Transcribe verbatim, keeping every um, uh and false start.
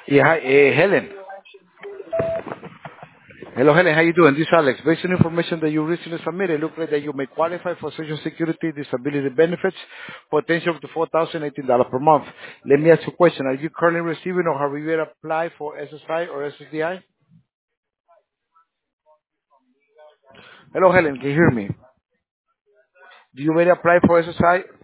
Yeah, hi, uh, Helen. Hello, Helen. How you doing? This is Alex. Based on information that you recently submitted, it looks like that you may qualify for Social Security disability benefits, potential up to four thousand eighteen dollars per month. Let me ask you a question. Are you currently receiving or have you ever applied for S S I or S S D I? Hello, Helen. Can you hear me? Do you already apply for S S I?